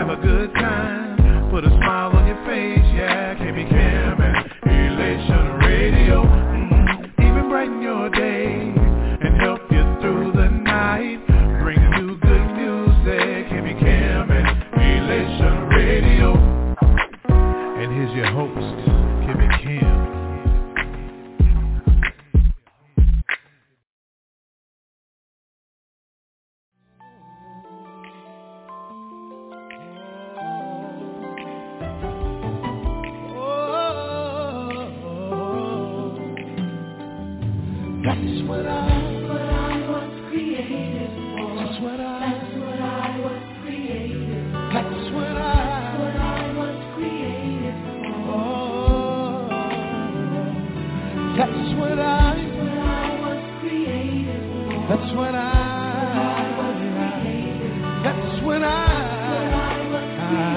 have a good time, put a smile on your face, yeah, KB Cam and Elation Radio. Even brighten your day and help you through the night. Bring you good music, KB Cam and Elation Radio. And here's your host, KB Cam. That's what I was created for. That's what I was created for. That's what I was created for. That's what I was created for. That's what I was created for. That's what I was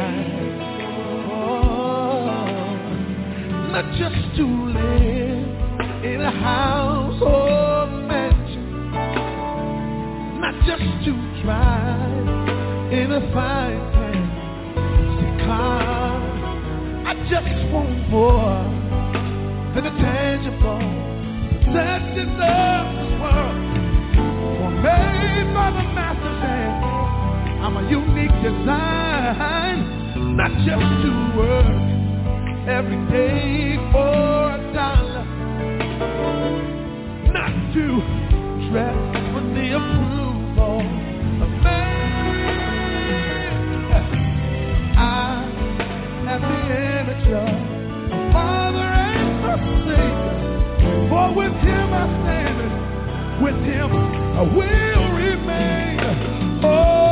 created for. Not just to live in a house or mansion, not just to drive in a fine fancy car. I just want more than the tangible possessions of this world. For made by the master's hand, I'm a unique design, not just to work every day for a dollar, not to dress for the approval of man. I have the image of my Father and my Savior, for with Him I stand, with Him I will remain. Oh,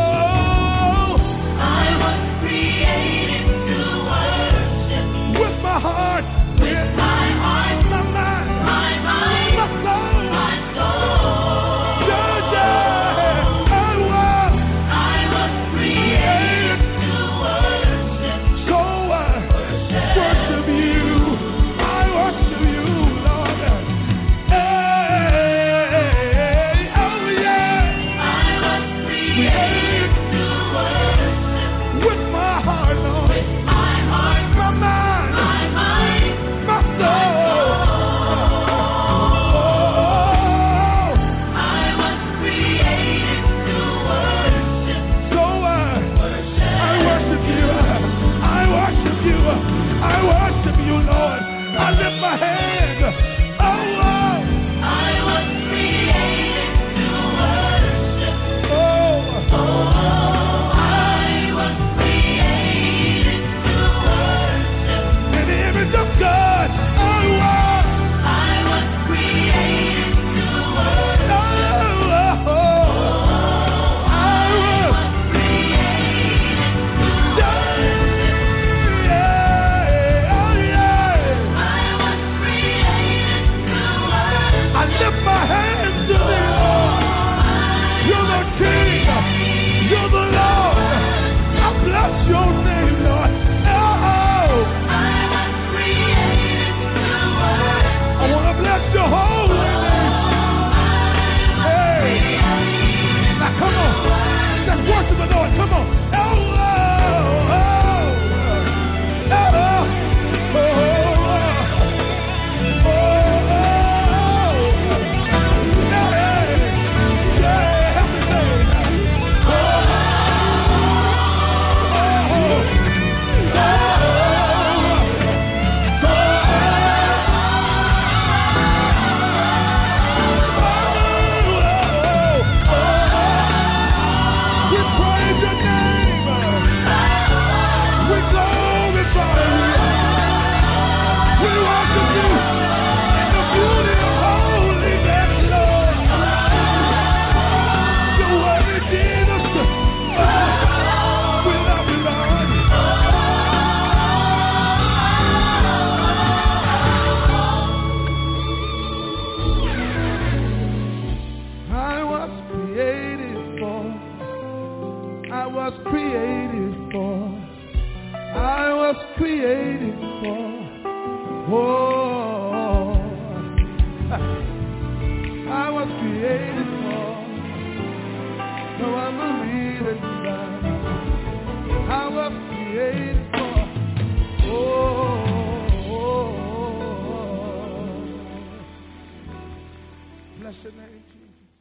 I was created to worship with my heart, with my heart, my mind, my mind, my soul, my soul. Yeah, yeah. I was created to worship. So I worship you. I worship you, Lord. Hey, oh yeah. I was created to worship with my heart, Lord. With my heart, my mind, my mind, my soul. I worship you, Lord. I lift my hand. Oh, I was created to worship. Oh, I was created to worship. In the image of God. Oh, I was created to worship. Oh, I was created to I lift my hands to thee, Lord. You're the King. You're the Lord. I bless your name, Lord. Oh, I was created to worship. I want to bless your holy name. Hey, now come on. Let's worship the Lord. Come on. Oh, oh, oh, oh, oh. I was Bless your name, Jesus.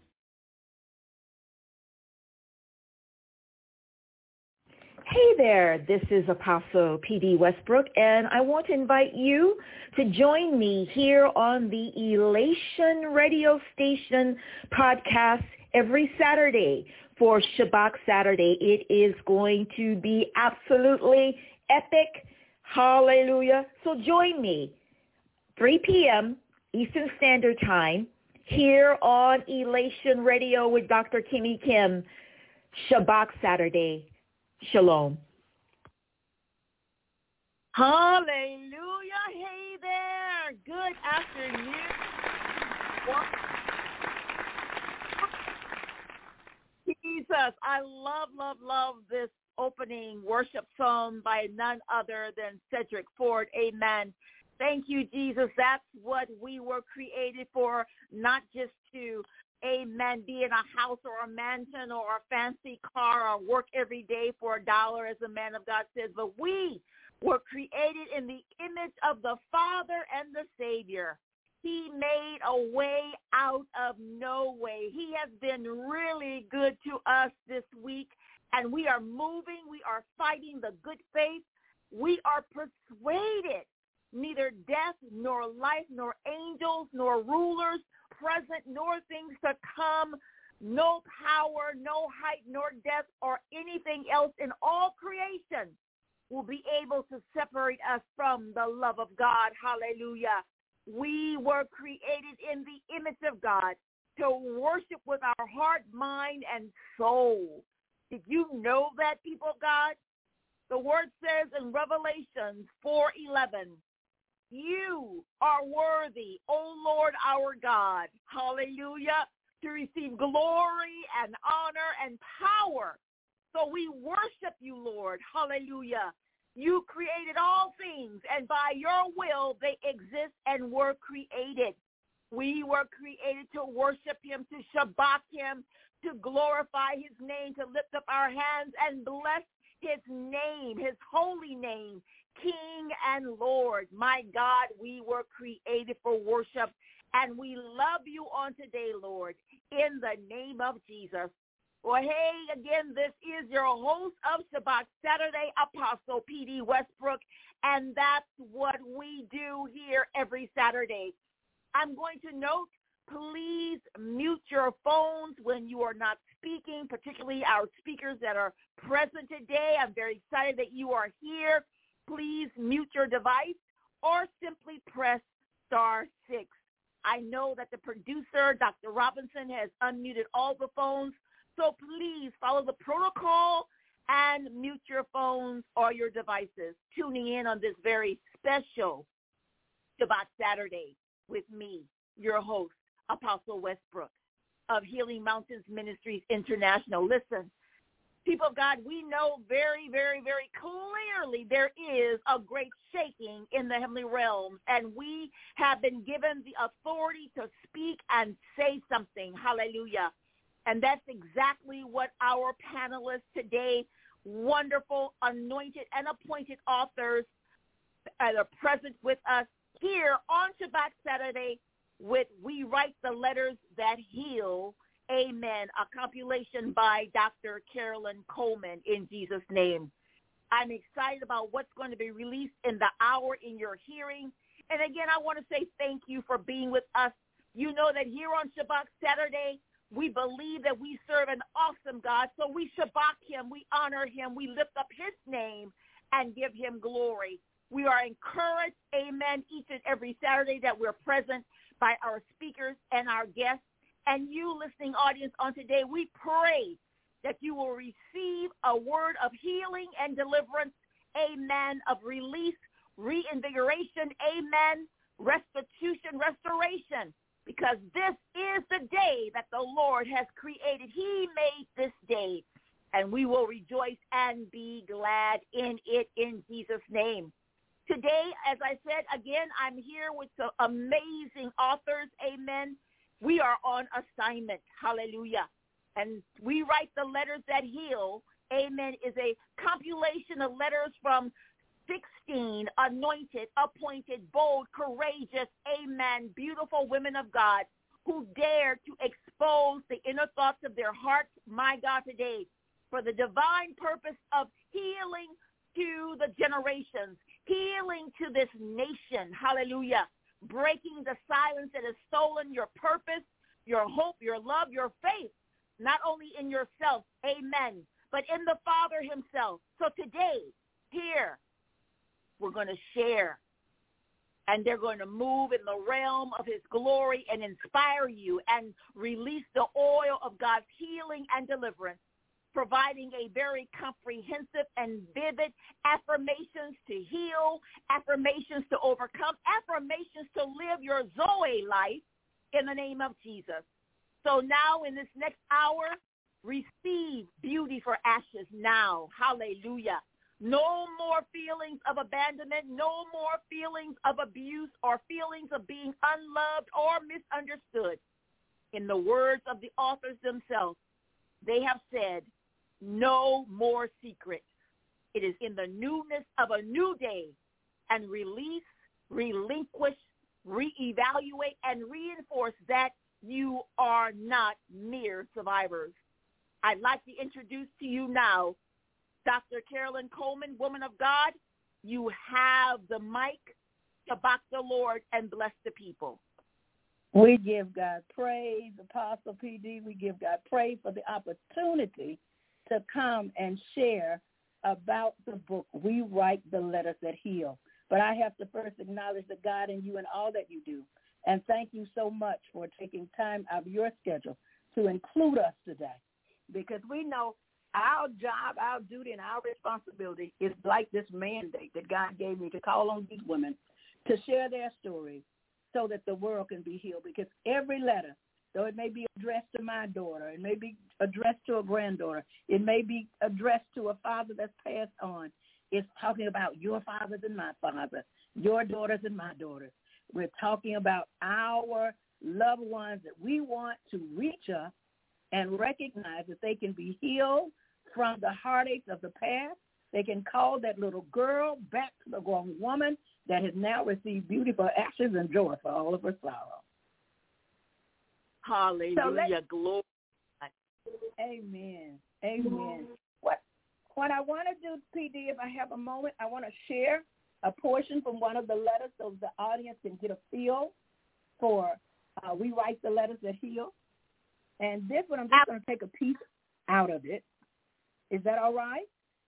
Hey there, this is Apostle P.D. Westbrook, and I want to invite you to join me here on the Elation Radio Station podcast every Saturday for Shabbat Saturday. It is going to be absolutely epic. Hallelujah. So join me, 3 p.m. Eastern Standard Time, here on Elation Radio with Dr. Kimmy Kim, Shabbat Saturday. Shalom. Hallelujah. Hey there. Good afternoon. Jesus, I love this opening worship song by none other than Cedric Ford. Amen. Thank you, Jesus. That's what we were created for, not just to amen, be in a house or a mansion or a fancy car or work every day for $1, as the man of God says, but we were created in the image of the Father and the Savior. He made a way out of no way. He has been really good to us this week, and we are moving. We are fighting the good faith. We are persuaded neither death nor life nor angels nor rulers present nor things to come, no power, no height nor depth or anything else in all creation will be able to separate us from the love of God. Hallelujah. We were created in the image of God to worship with our heart, mind, and soul. Did you know that, people of God? The word says in Revelation 4:11, you are worthy, O Lord our God, hallelujah, to receive glory and honor and power. So we worship you, Lord, hallelujah. You created all things, and by your will they exist and were created. We were created to worship him, to Shabbat him, to glorify his name, to lift up our hands and bless his name, his holy name, King and Lord. My God, we were created for worship, and we love you on today, Lord, in the name of Jesus. Well, hey, again, this is your host of Shabbat Saturday, Apostle P.D. Westbrook, and that's what we do here every Saturday. I'm going to note, please mute your phones when you are not speaking, particularly our speakers that are present today. I'm very excited that you are here. Please mute your device or simply press *6. I know that the producer, Dr. Robinson, has unmuted all the phones, so please follow the protocol and mute your phones or your devices. Tuning in on this very special Shabbat Saturday with me, your host, Apostle Westbrook of Healing Mountains Ministries International. Listen, people of God, we know very, very, very clearly there is a great shaking in the heavenly realms, and we have been given the authority to speak and say something. Hallelujah. And that's exactly what our panelists today, wonderful, anointed, and appointed authors that are present with us here on Shabbat Saturday with We Write the Letters That Heal, amen, a compilation by Dr. Carolyn Coleman, in Jesus' name. I'm excited about what's going to be released in the hour in your hearing. And again, I want to say thank you for being with us. You know that here on Shabbat Saturday, we believe that we serve an awesome God. So we Shabbat him, we honor him, we lift up his name and give him glory. We are encouraged, amen, each and every Saturday that we're present by our speakers and our guests. And you, listening audience, on today, we pray that you will receive a word of healing and deliverance, amen, of release, reinvigoration, amen, restitution, restoration, because this is the day that the Lord has created. He made this day, and we will rejoice and be glad in it in Jesus' name. Today, as I said, again, I'm here with some amazing authors, amen. We are on assignment, hallelujah. And We Write the Letters That Heal, amen, is a compilation of letters from 16 anointed, appointed, bold, courageous, amen, beautiful women of God who dare to expose the inner thoughts of their hearts, my God, today, for the divine purpose of healing to the generations, healing to this nation, hallelujah, breaking the silence that has stolen your purpose, your hope, your love, your faith, not only in yourself, amen, but in the Father himself. So today, here, we're going to share, and they're going to move in the realm of his glory and inspire you and release the oil of God's healing and deliverance, providing a very comprehensive and vivid affirmations to heal, affirmations to overcome, affirmations to live your Zoe life in the name of Jesus. So now in this next hour, receive beauty for ashes now. Hallelujah. No more feelings of abandonment, no more feelings of abuse or feelings of being unloved or misunderstood. In the words of the authors themselves, they have said, no more secrets. It is in the newness of a new day, and release, relinquish, reevaluate, and reinforce that you are not mere survivors. I'd like to introduce to you now Dr. Carolyn Coleman, woman of God. You have the mic to box the Lord and bless the people. We give God praise, Apostle PD. We give God praise for the opportunity to come and share about the book, We Write the Letters That Heal. But I have to first acknowledge the God in you and all that you do. And thank you so much for taking time out of your schedule to include us today. Because we know our job, our duty, and our responsibility is like this mandate that God gave me to call on these women to share their stories so that the world can be healed. Because every letter, though it may be addressed to my daughter, it may be addressed to a granddaughter, it may be addressed to a father that's passed on, it's talking about your fathers and my father, your daughters and my daughters. We're talking about our loved ones that we want to reach up and recognize that they can be healed from the heartaches of the past. They can call that little girl back to the grown woman that has now received beauty for ashes and joy for all of her sorrow. Hallelujah. Glory. Amen. Amen. What I want to do, PD, if I have a moment, I want to share a portion from one of the letters so the audience can get a feel for We Write the Letters That Heal. And this one, I'm just going to take a piece out of it. Is that all right?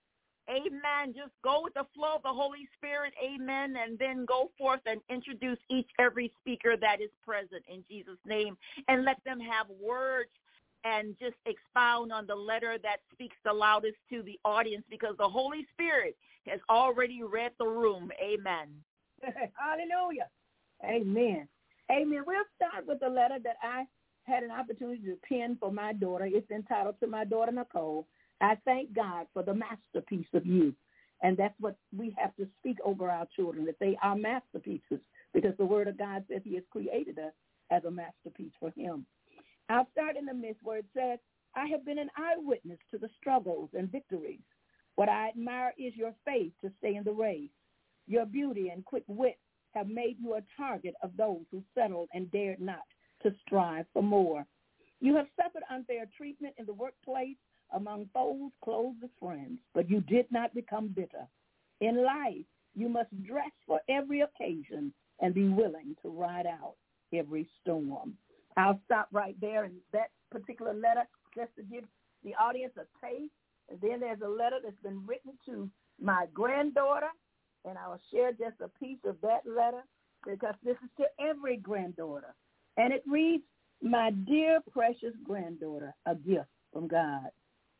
Amen. Just go with the flow of the Holy Spirit. Amen. And then go forth and introduce every speaker that is present in Jesus' name. And let them have words and just expound on the letter that speaks the loudest to the audience, because the Holy Spirit has already read the room. Amen. Hallelujah. Amen. Amen. We'll start with the letter that I had an opportunity to pen for my daughter. It's entitled To My Daughter Nicole. I thank God for the masterpiece of you. And that's what we have to speak over our children, that they are masterpieces, because the word of God says he has created us as a masterpiece for him. I'll start in the midst where it says, I have been an eyewitness to the struggles and victories. What I admire is your faith to stay in the race. Your beauty and quick wit have made you a target of those who settled and dared not to strive for more. You have suffered unfair treatment in the workplace, among foes, closest friends, but you did not become bitter. In life, you must dress for every occasion and be willing to ride out every storm. I'll stop right there in that particular letter just to give the audience a taste. And then there's a letter that's been written to my granddaughter, and I'll share just a piece of that letter because this is to every granddaughter. And it reads, My dear precious granddaughter, a gift from God.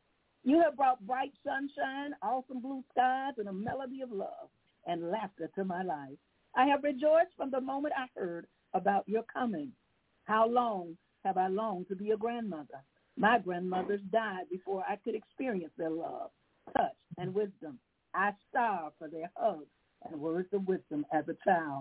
You have brought bright sunshine, awesome blue skies, and a melody of love and laughter to my life. I have rejoiced from the moment I heard about your coming. How long have I longed to be a grandmother? My grandmothers died before I could experience their love, touch, and wisdom. I starved for their hugs and words of wisdom as a child.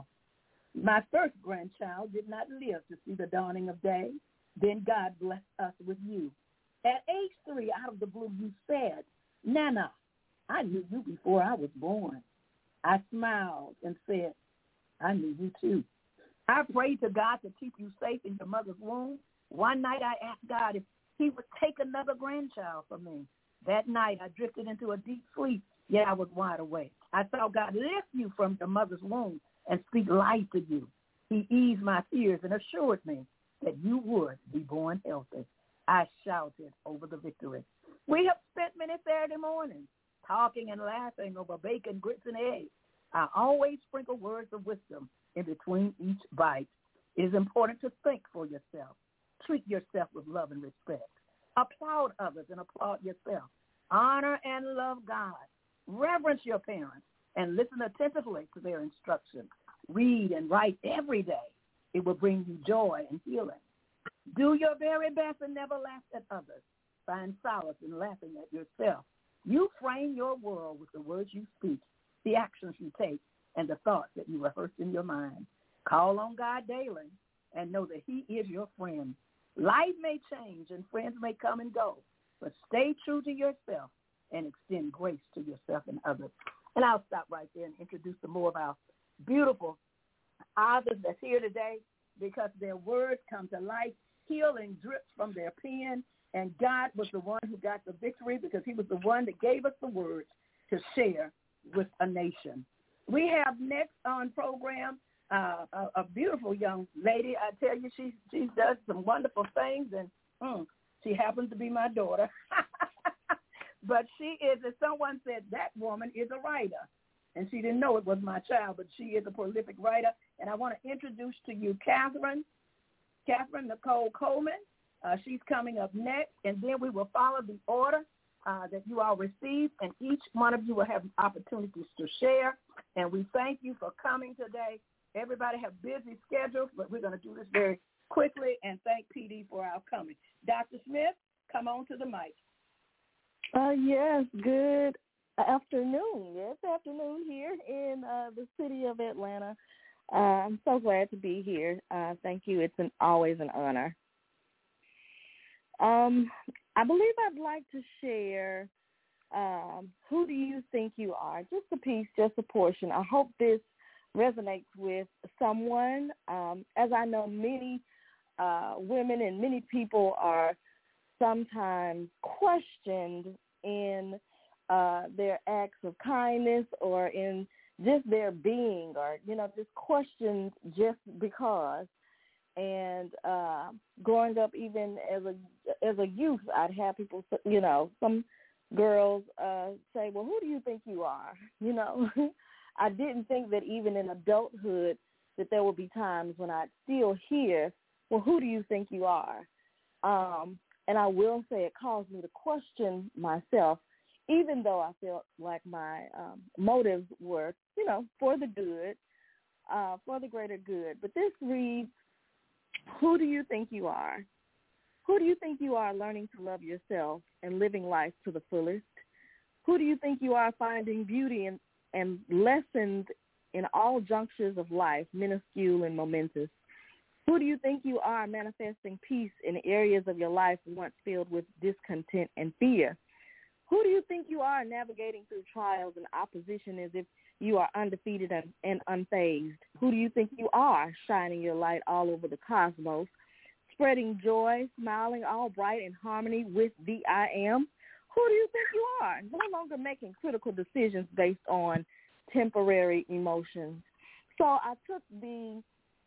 My first grandchild did not live to see the dawning of day. Then God blessed us with you. At age 3, out of the blue, you said, Nana, I knew you before I was born. I smiled and said, I knew you too. I prayed to God to keep you safe in your mother's womb. One night I asked God if he would take another grandchild from me. That night I drifted into a deep sleep, yet I was wide awake. I saw God lift you from your mother's womb and speak life to you. He eased my fears and assured me that you would be born healthy. I shouted over the victory. We have spent many Saturday mornings talking and laughing over bacon, grits, and eggs. I always sprinkle words of wisdom in between each bite. It is important to think for yourself. Treat yourself with love and respect. Applaud others and applaud yourself. Honor and love God. Reverence your parents and listen attentively to their instructions. Read and write every day. It will bring you joy and healing. Do your very best and never laugh at others. Find solace in laughing at yourself. You frame your world with the words you speak, the actions you take, and the thoughts that you rehearse in your mind. Call on God daily and know that he is your friend. Life may change and friends may come and go, but stay true to yourself and extend grace to yourself and others. And I'll stop right there and introduce some more of our beautiful authors that's here today, because their words come to life. Healing drips from their pen, and God was the one who got the victory because he was the one that gave us the words to share with a nation. We have next on program a beautiful young lady. I tell you, she does some wonderful things, and she happens to be my daughter. But she is, as someone said, that woman is a writer. And she didn't know it was my child, but she is a prolific writer. And I want to introduce to you Catherine Nicole Coleman. She's coming up next, and then we will follow the order that you all received, and each one of you will have opportunities to share. And we thank you for coming today. Everybody have busy schedules, but we're going to do this very quickly, and thank PD for our coming. Dr. Smith, come on to the mic. Yes, good afternoon. Yes, afternoon here in the city of Atlanta. I'm so glad to be here. Thank you. It's always an honor. I believe I'd like to share Who Do You Think You Are? Just a piece, just a portion. I hope this resonates with someone. As I know, many women and many people are sometimes questioned in their acts of kindness or in just their being, or, just questioned just because. And growing up, even as a youth, I'd have people, some girls say, well, who do you think you are? I didn't think that even in adulthood that there would be times when I'd still hear, well, who do you think you are? And I will say it caused me to question myself, even though I felt like my motives were, for the good, for the greater good. But this reads, who do you think you are? Who do you think you are learning to love yourself and living life to the fullest? Who do you think you are finding beauty and lessons in all junctures of life, minuscule and momentous? Who do you think you are manifesting peace in areas of your life once filled with discontent and fear? Who do you think you are navigating through trials and opposition as if you are undefeated and unfazed? Who do you think you are shining your light all over the cosmos, spreading joy, smiling all bright in harmony with the I Am? Who do you think you are? No longer making critical decisions based on temporary emotions. So I took the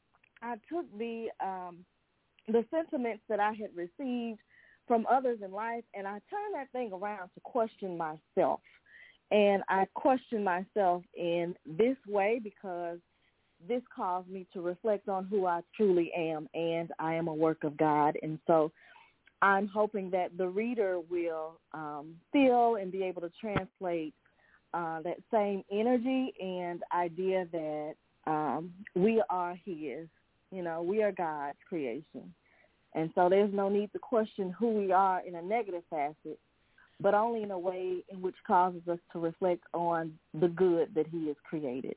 sentiments that I had received from others in life, and I turned that thing around to question myself. And I questioned myself in this way because this caused me to reflect on who I truly am, and I am a work of God. And so I'm hoping that the reader will feel and be able to translate that same energy and idea that we are his. We are God's creation. And so there's no need to question who we are in a negative facet, but only in a way in which causes us to reflect on the good that he has created.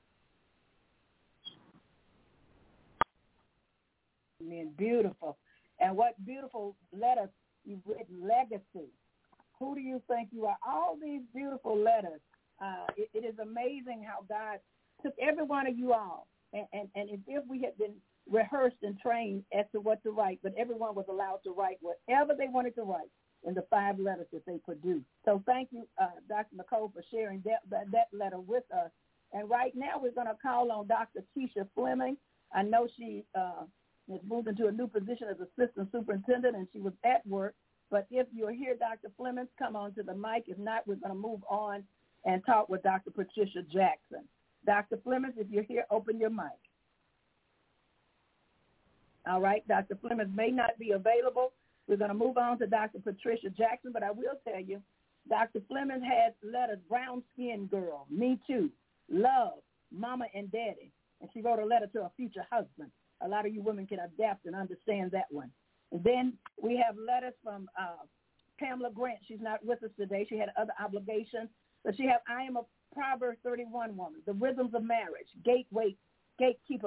Amen. Beautiful. And what beautiful letters you've written, legacy. Who do you think you are? All these beautiful letters. It is amazing how God took every one of you all, and as if we had been rehearsed and trained as to what to write, but everyone was allowed to write whatever they wanted to write in the 5 letters that they produced. So thank you, Dr. Nicole, for sharing that letter with us. And right now we're going to call on Dr. Keisha Fleming. I know she has moved into a new position as assistant superintendent, and she was at work. But if you're here, Dr. Fleming, come on to the mic. If not, we're going to move on and talk with Dr. Patricia Jackson. Dr. Fleming, if you're here, open your mic. All right, Dr. Fleming may not be available. We're going to move on to Dr. Patricia Jackson, but I will tell you, Dr. Fleming has letters, Brown Skin Girl, Me Too, Love, Mama and Daddy, and she wrote a letter to her future husband. A lot of you women can adapt and understand that one. And then we have letters from Pamela Grant. She's not with us today. She had other obligations. But she has, I am a Proverbs 31 woman, the rhythms of marriage, gatekeeper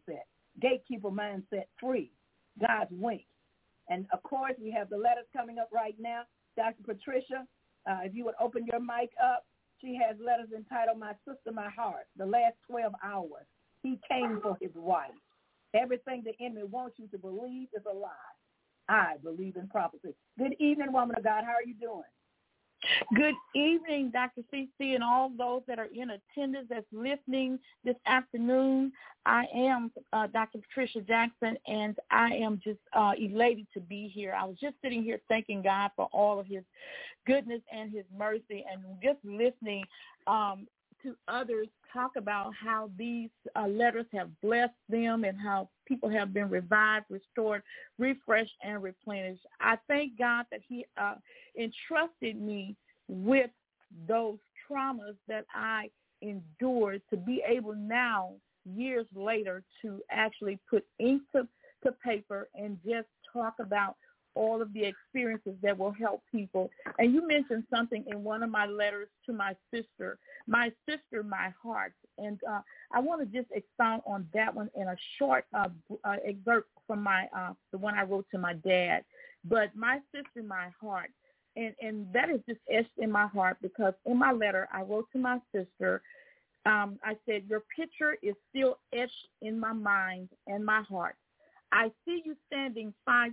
mindset free, God's wink. And, of course, we have the letters coming up right now. Dr. Patricia, if you would open your mic up, she has letters entitled My Sister, My Heart, the last 12 hours. He came for his wife. Everything the enemy wants you to believe is a lie. I believe in prophecy. Good evening, woman of God. How are you doing? Good evening, Dr. CC, and all those that are in attendance that's listening this afternoon. I am Dr. Patricia Jackson, and I am just elated to be here. I was just sitting here thanking God for all of his goodness and his mercy, and just listening to others talk about how these letters have blessed them and how people have been revived, restored, refreshed, and replenished. I thank God that he entrusted me with those traumas that I endured to be able now, years later, to actually put ink to paper and just talk about all of the experiences that will help people. And you mentioned something in one of my letters to my sister, my heart. And I want to just expound on that one in a short excerpt from the one I wrote to my dad. But my sister, my heart, and that is just etched in my heart because in my letter I wrote to my sister, I said, your picture is still etched in my mind and my heart. I see you standing 5'7",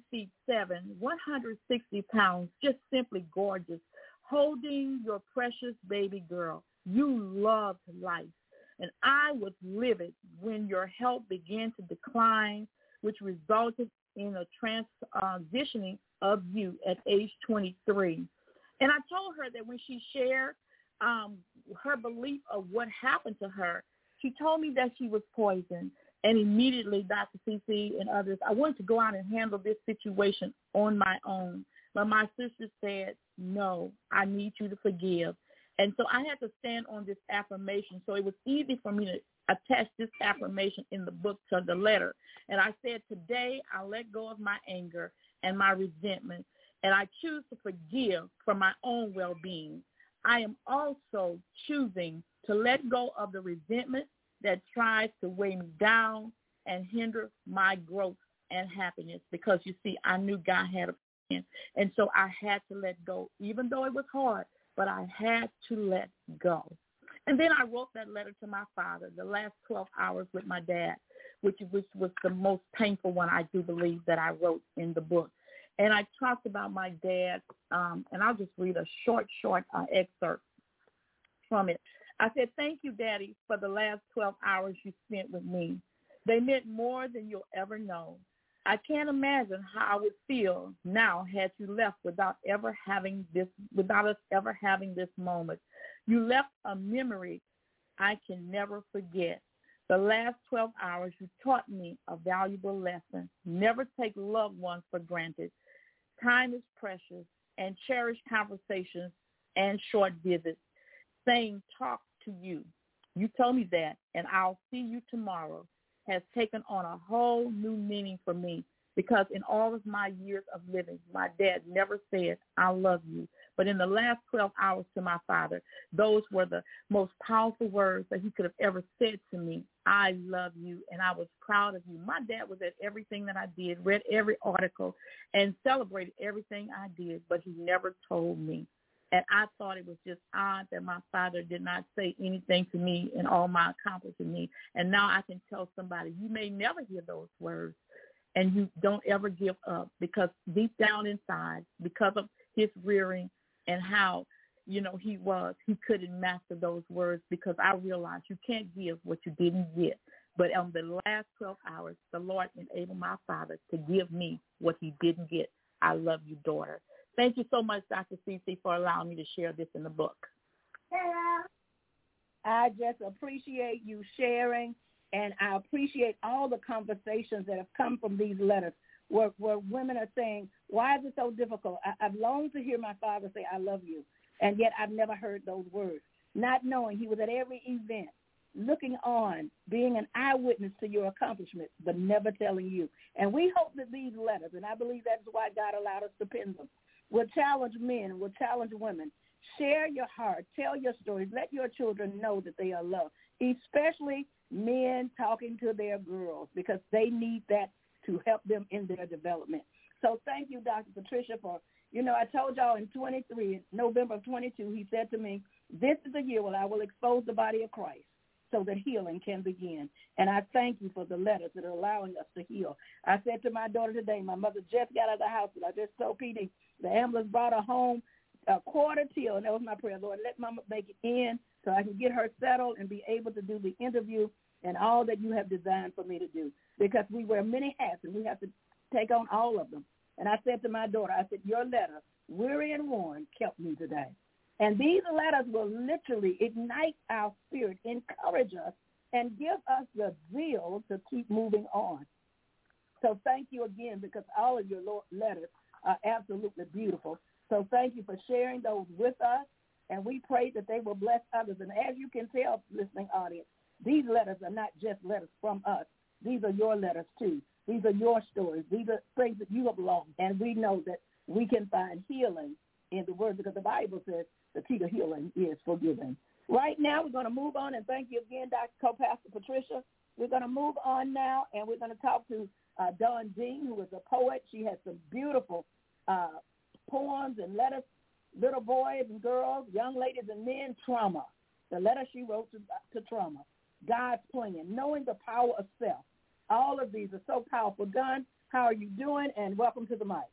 160 pounds, just simply gorgeous, holding your precious baby girl. You loved life, and I was livid when your health began to decline, which resulted in a transitioning of you at age 23. And I told her that when she shared her belief of what happened to her, she told me that she was poisoned. And immediately, Dr. CC and others, I wanted to go out and handle this situation on my own. But my sister said, no, I need you to forgive. And so I had to stand on this affirmation. So it was easy for me to attach this affirmation in the book to the letter. And I said, today I let go of my anger and my resentment, and I choose to forgive for my own well-being. I am also choosing to let go of the resentment that tries to weigh me down and hinder my growth and happiness because, you see, I knew God had a plan. And so I had to let go, even though it was hard, but I had to let go. And then I wrote that letter to my father, the last 12 hours with my dad, which was the most painful one, I do believe, that I wrote in the book. And I talked about my dad, and I'll just read a short excerpt from it. I said, thank you, Daddy, for the last 12 hours you spent with me. They meant more than you'll ever know. I can't imagine how I would feel now had you left without us ever having this moment. You left a memory I can never forget. The last 12 hours you taught me a valuable lesson. Never take loved ones for granted. Time is precious, and cherish conversations and short visits. Saying talk to you. You told me that, and I'll see you tomorrow has taken on a whole new meaning for me because in all of my years of living, my dad never said, I love you. But in the last 12 hours to my father, those were the most powerful words that he could have ever said to me. I love you, and I was proud of you. My dad was at everything that I did, read every article, and celebrated everything I did, but he never told me. And I thought it was just odd that my father did not say anything to me in all my accomplishing me. And now I can tell somebody, you may never hear those words, and you don't ever give up, because deep down inside, because of his rearing and how, he couldn't master those words, because I realized you can't give what you didn't get. But on the last 12 hours, the Lord enabled my father to give me what he didn't get. I love you, daughter. Thank you so much, Dr. CC, for allowing me to share this in the book. I just appreciate you sharing, and I appreciate all the conversations that have come from these letters where women are saying, why is it so difficult? I've longed to hear my father say, I love you, and yet I've never heard those words. Not knowing he was at every event, looking on, being an eyewitness to your accomplishments, but never telling you. And we hope that these letters, and I believe that's why God allowed us to pen them, will challenge men, will challenge women. Share your heart. Tell your stories. Let your children know that they are loved, especially men talking to their girls, because they need that to help them in their development. So thank you, Dr. Patricia, for, I told y'all in November of 22, he said to me, this is the year when I will expose the body of Christ so that healing can begin. And I thank you for the letters that are allowing us to heal. I said to my daughter today, my mother just got out of the hospital. I just told PD, the ambulance brought her home a quarter till, and that was my prayer. Lord, let Mama make it in so I can get her settled and be able to do the interview and all that you have designed for me to do, because we wear many hats and we have to take on all of them. And I said to my daughter, I said, your letter, weary and worn, kept me today. And these letters will literally ignite our spirit, encourage us, and give us the zeal to keep moving on. So thank you again, because all of your letters are absolutely beautiful. So thank you for sharing those with us, and we pray that they will bless others. And as you can tell, listening audience, these letters are not just letters from us. These are your letters too. These are your stories. These are things that you have lost, and we know that we can find healing in the Word, because the Bible says the key to healing is forgiving. Right now, we're going to move on, and thank you again, Dr. Co-Pastor Patricia. We're going to move on now, and we're going to talk to Dawn Dean, who is a poet. She has some beautiful poems and letters, little boys and girls, young ladies and men, trauma. The letter she wrote to trauma, God's plan, knowing the power of self. All of these are so powerful. Dawn, how are you doing? And welcome to the mic.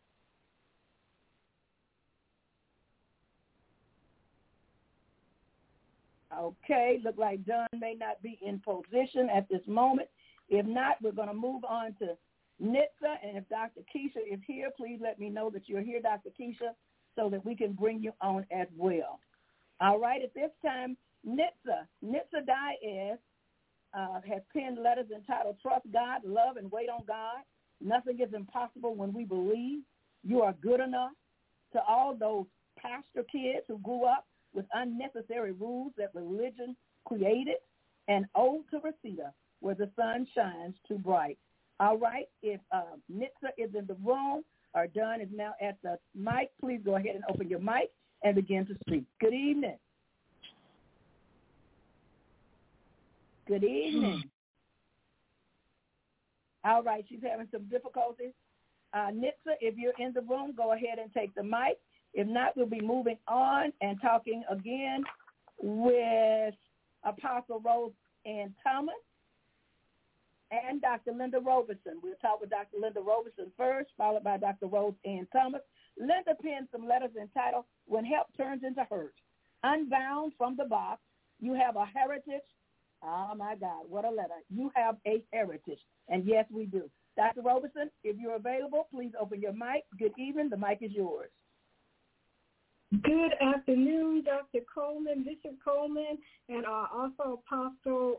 Okay, look like Dawn may not be in position at this moment. If not, we're going to move on to Nitsa, and if Dr. Keisha is here, please let me know that you're here, Dr. Keisha, so that we can bring you on as well. All right, at this time, Nitsa Diaz has penned letters entitled Trust God, Love, and Wait on God. Nothing is impossible when we believe. You are good enough. To all those pastor kids who grew up with unnecessary rules that religion created, and ode to Reseda, where the sun shines too bright. All right, if Nitsa is in the room or Dawn is now at the mic, please go ahead and open your mic and begin to speak. Good evening. Good evening. All right, she's having some difficulties. Nitsa, if you're in the room, go ahead and take the mic. If not, we'll be moving on and talking again with Apostle Rose Ann Thomas and Dr. Linda Roberson. We'll talk with Dr. Linda Roberson first, followed by Dr. Rose Ann Thomas. Linda penned some letters entitled When Help Turns into Hurt. Unbound from the box, you have a heritage. Oh, my God, what a letter. You have a heritage. And, yes, we do. Dr. Roberson, if you're available, please open your mic. Good evening. The mic is yours. Good afternoon, Dr. Coleman, Bishop Coleman, and also Apostle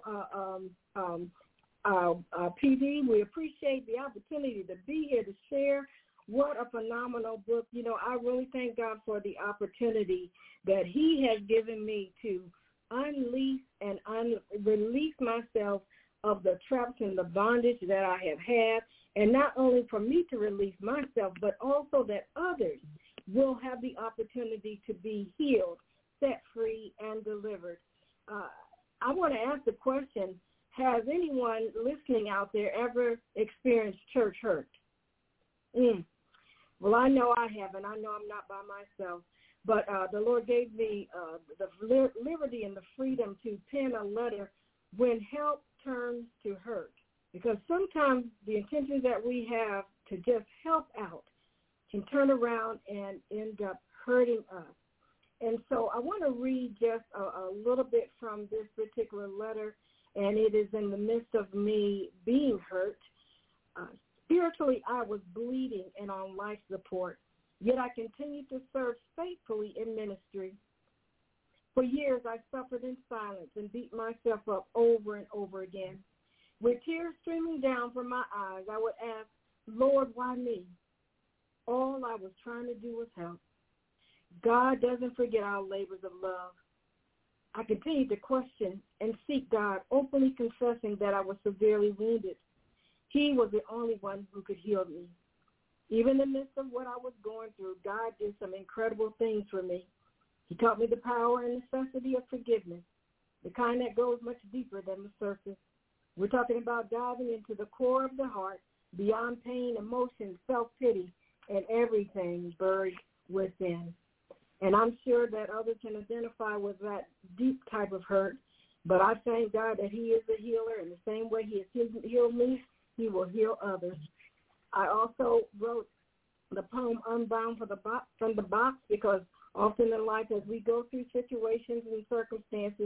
PD. We appreciate the opportunity to be here to share. What a phenomenal book. I really thank God for the opportunity that he has given me to unleash and release myself of the traps and the bondage that I have had, and not only for me to release myself, but also that others will have the opportunity to be healed, set free, and delivered. I want to ask the question, has anyone listening out there ever experienced church hurt? Well, I know I have, and I know I'm not by myself. But the Lord gave me the liberty and the freedom to pen a letter when help turns to hurt. Because sometimes the intentions that we have to just help out can turn around and end up hurting us. And so I want to read just a little bit from this particular letter, and it is in the midst of me being hurt. Spiritually, I was bleeding and on life support, yet I continued to serve faithfully in ministry. For years, I suffered in silence and beat myself up over and over again. With tears streaming down from my eyes, I would ask, Lord, why me? All I was trying to do was help. God doesn't forget our labors of love. I continued to question and seek God, openly confessing that I was severely wounded. He was the only one who could heal me. Even in the midst of what I was going through, God did some incredible things for me. He taught me the power and necessity of forgiveness, the kind that goes much deeper than the surface. We're talking about diving into the core of the heart, beyond pain, emotion, self-pity, and everything buried within. And I'm sure that others can identify with that deep type of hurt, but I thank God that he is a healer, and the same way he has healed me, he will heal others. I also wrote the poem Unbound from the Box because often in life as we go through situations and circumstances,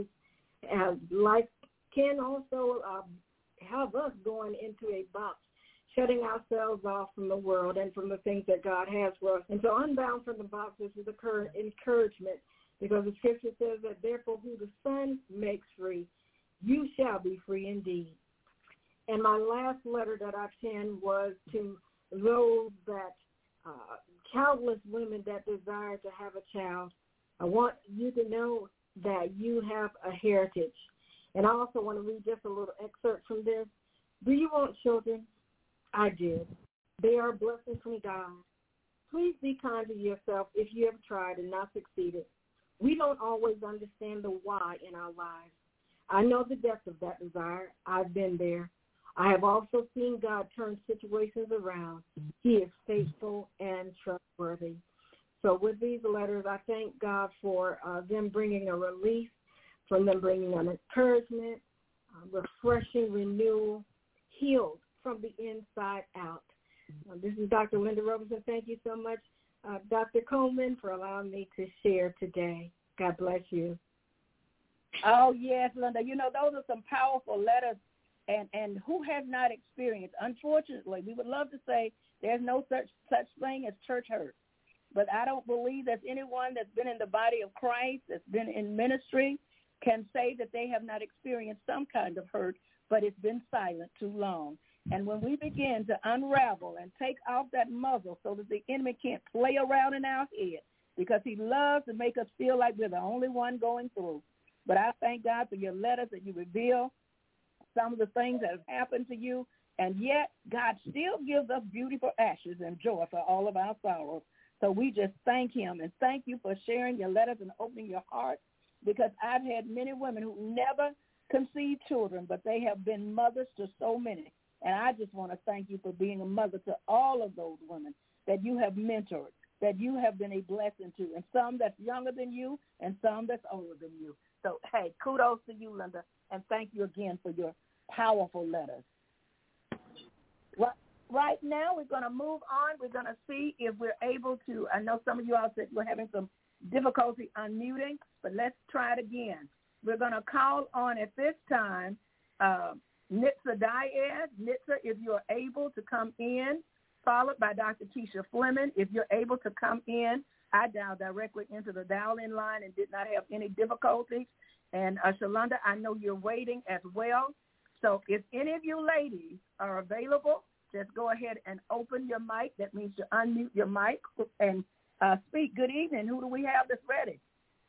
life can also have us going into a box, shutting ourselves off from the world and from the things that God has for us. And so Unbound from the Box, this is a encouragement because the scripture says that therefore who the Son makes free, you shall be free indeed. And my last letter that I penned was to those that, countless women that desire to have a child. I want you to know that you have a heritage. And I also want to read just a little excerpt from this. Do you want children? I did. They are a blessing from God. Please be kind to yourself if you have tried and not succeeded. We don't always understand the why in our lives. I know the depth of that desire. I've been there. I have also seen God turn situations around. He is faithful and trustworthy. So with these letters, I thank God for them bringing a release, from them bringing an encouragement, refreshing, renewal, healed from the inside out. This is Dr. Linda Robertson. Thank you so much, Dr. Coleman, for allowing me to share today. God bless you. Oh, yes, Linda. You know, those are some powerful letters. And who has not experienced? Unfortunately, we would love to say there's no such thing as church hurt. But I don't believe that anyone that's been in the body of Christ, that's been in ministry, can say that they have not experienced some kind of hurt, but it's been silent too long. And when we begin to unravel and take off that muzzle so that the enemy can't play around in our head, because he loves to make us feel like we're the only one going through. But I thank God for your letters that you reveal some of the things that have happened to you, and yet God still gives us beauty for ashes and joy for all of our sorrows. So we just thank him, and thank you for sharing your letters and opening your heart, because I've had many women who never conceived children, but they have been mothers to so many. And I just want to thank you for being a mother to all of those women that you have mentored, that you have been a blessing to, and some that's younger than you and some that's older than you. So, hey, kudos to you, Linda, and thank you again for your powerful letters. Well, right now we're going to move on. We're going to see if we're able to, I know some of you all said we're having some difficulty unmuting, but let's try it again. We're going to call on at this time Nitsa Diaz. Nitsa, if you're able to come in, followed by Dr. Keisha Fleming. If you're able to come in, I dialed directly into the dial-in line and did not have any difficulties. And Shalonda, I know you're waiting as well. So if any of you ladies are available, just go ahead and open your mic. That means to unmute your mic and speak. Good evening. Who do we have that's ready?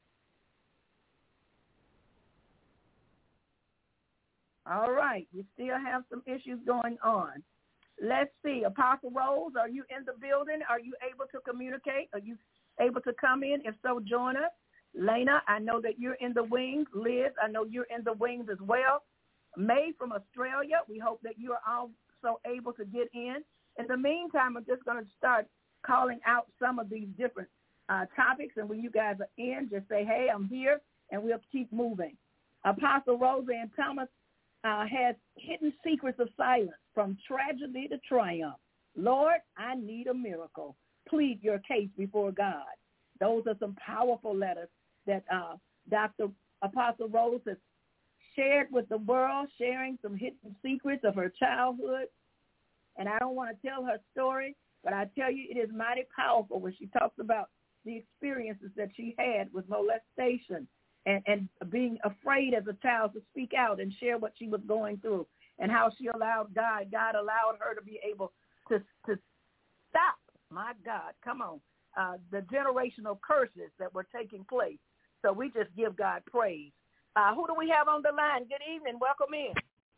All right. We still have some issues going on. Let's see. Apostle Rose, are you in the building? Are you able to communicate? Are you able to come in? If so, join us. Lena, I know that you're in the wings. Liz, I know you're in the wings as well. May from Australia, we hope that you are also able to get in. In the meantime, I'm just going to start calling out some of these different topics, and when you guys are in, just say, hey, I'm here, and we'll keep moving. Apostle Roseanne Thomas has Hidden Secrets of Silence, From Tragedy to Triumph. Lord, I need a miracle. Plead your case before God. Those are some powerful letters that Dr. Apostle Rose has shared with the world, sharing some hidden secrets of her childhood. And I don't want to tell her story, but I tell you, it is mighty powerful when she talks about the experiences that she had with molestation and being afraid as a child to speak out and share what she was going through, and how she allowed God allowed her to be able to stop, my God, come on, the generational curses that were taking place. So we just give God praise. Who do we have on the line? Good evening. Welcome in.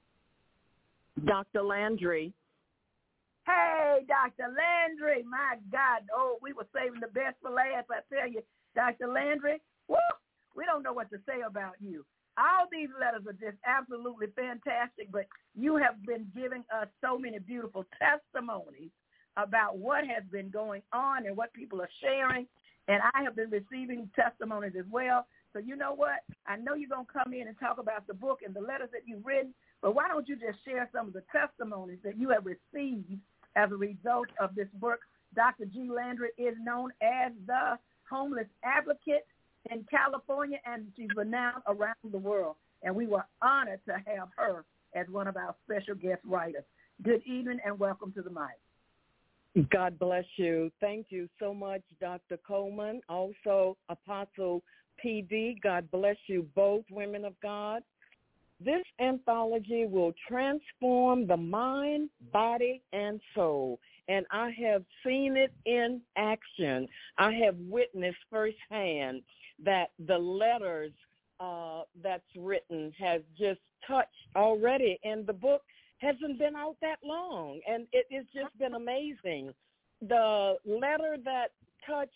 Dr. Landry. Hey, Dr. Landry. My God. Oh, we were saving the best for last, I tell you. Dr. Landry, woo, we don't know what to say about you. All these letters are just absolutely fantastic, but you have been giving us so many beautiful testimonies about what has been going on and what people are sharing, and I have been receiving testimonies as well. So you know what? I know you're going to come in and talk about the book and the letters that you've written, but why don't you just share some of the testimonies that you have received as a result of this book? Dr. G. Landry is known as the homeless advocate in California, and she's renowned around the world, and we were honored to have her as one of our special guest writers. Good evening and welcome to the mic. God bless you. Thank you so much, Dr. Coleman. Also, Apostle PD, God bless you both, women of God. This anthology will transform the mind, body, and soul, and I have seen it in action. I have witnessed firsthand that the letters that's written has just touched already, and the book hasn't been out that long, and it has just been amazing. The letter that touched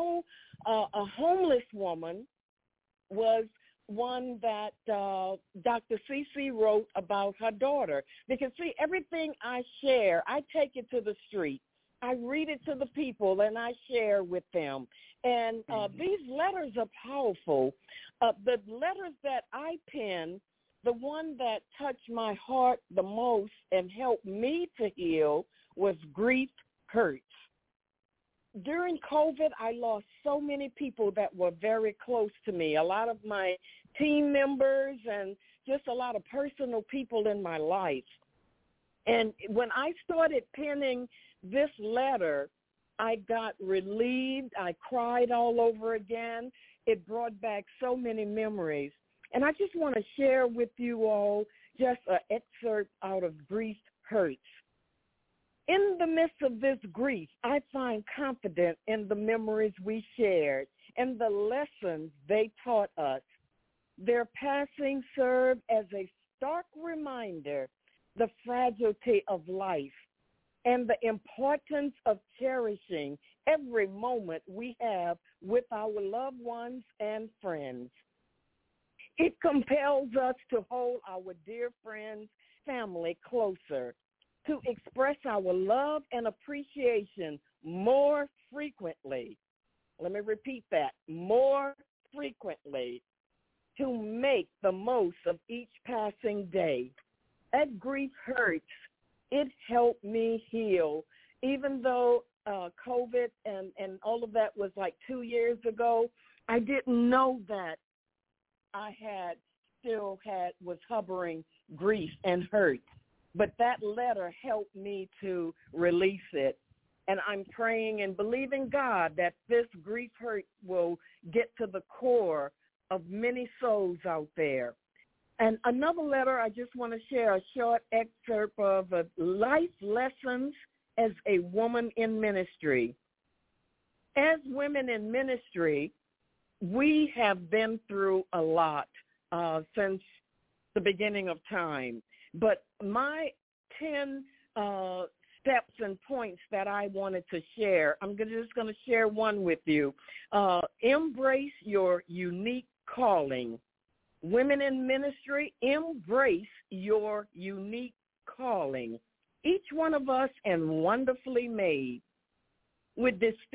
a homeless woman was one that Dr. CC wrote about her daughter. Because, see, everything I share, I take it to the street. I read it to the people, and I share with them. And these letters are powerful. The letters that I pen, the one that touched my heart the most and helped me to heal was Grief Hurts. During COVID, I lost so many people that were very close to me, a lot of my team members and just a lot of personal people in my life. And when I started penning this letter, I got relieved. I cried all over again. It brought back so many memories. And I just want to share with you all just an excerpt out of Grief Hurts. In the midst of this grief, I find confidence in the memories we shared and the lessons they taught us. Their passing served as a stark reminder the fragility of life and the importance of cherishing every moment we have with our loved ones and friends. It compels us to hold our dear friends, family closer, to express our love and appreciation more frequently. Let me repeat that, more frequently, to make the most of each passing day. That Grief Hurts. It helped me heal. Even though COVID and all of that was like 2 years ago, I didn't know that I was harboring grief and hurt. But that letter helped me to release it. And I'm praying and believing God that this grief hurt will get to the core of many souls out there. And another letter, I just want to share a short excerpt of Life Lessons as a Woman in Ministry. As women in ministry, we have been through a lot since the beginning of time. But my 10 steps and points that I wanted to share, I'm just going to share one with you. Embrace your unique calling. Women in ministry, embrace your unique calling. Each one of us and wonderfully made with distinct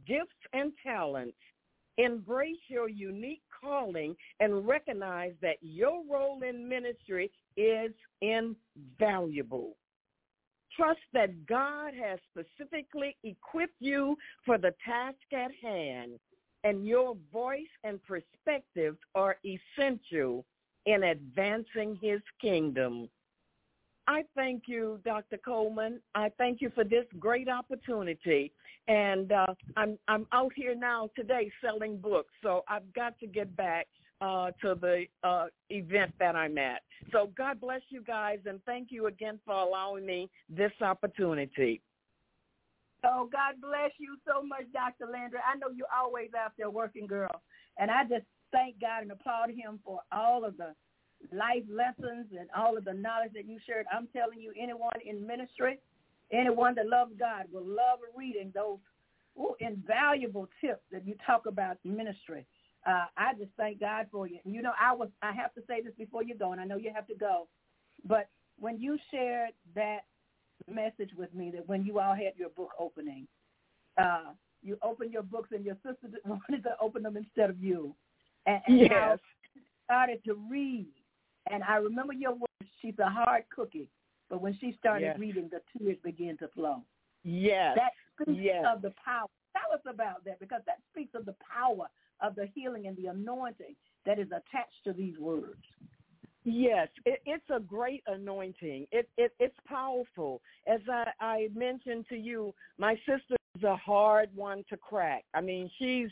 gifts and talents. Embrace your unique calling and recognize that your role in ministry is invaluable. Trust that God has specifically equipped you for the task at hand, and your voice and perspectives are essential in advancing his kingdom. I thank you, Dr. Coleman. I thank you for this great opportunity. And I'm out here now today selling books, so I've got to get back to the event that I'm at. So God bless you guys, and thank you again for allowing me this opportunity. Oh, God bless you so much, Dr. Landry. I know you're always out there working, girl. And I just thank God and applaud him for all of the life lessons and all of the knowledge that you shared. I'm telling you, anyone in ministry, anyone that loves God will love reading those invaluable tips that you talk about in ministry. I just thank God for you. You know, I have to say this before you go, and I know you have to go, but when you shared that message with me, that when you all had your book opening, you opened your books and your sister wanted to open them instead of you, and yes. how you started to read. And I remember your words, she's a hard cookie, but when she started yes. reading, the tears began to flow. Yes. That speaks yes. of the power. Tell us about that, because that speaks of the power of the healing and the anointing that is attached to these words. Yes, it's a great anointing. It's powerful. As I mentioned to you, my sister is a hard one to crack. I mean,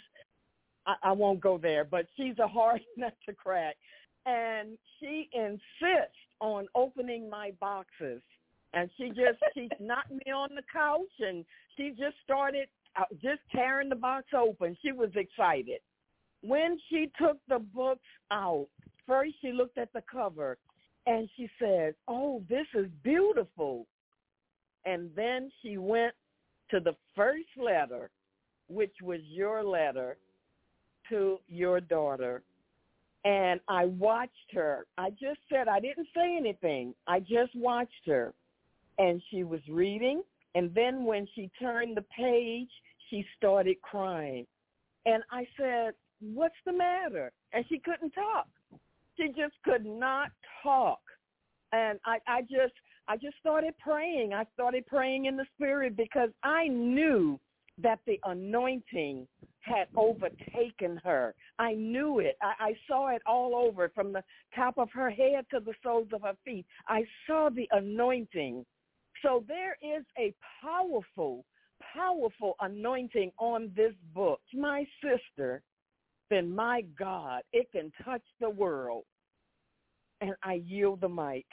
I won't go there, but she's a hard nut to crack. And she insists on opening my boxes. And she knocked me on the couch, and she just started just tearing the box open. She was excited. When she took the books out, first she looked at the cover, and she said, "Oh, this is beautiful." And then she went to the first letter, which was your letter to your daughter. And I watched her. I just said, I didn't say anything. I just watched her. And she was reading. And then when she turned the page, she started crying. And I said, "What's the matter?" And she couldn't talk. She just could not talk. And I just started praying. I started praying in the spirit, because I knew that the anointing had overtaken her. I knew it. I saw it all over, from the top of her head to the soles of her feet. I saw the anointing. So there is a powerful, powerful anointing on this book. My sister, then my God, it can touch the world. And I yield the mic.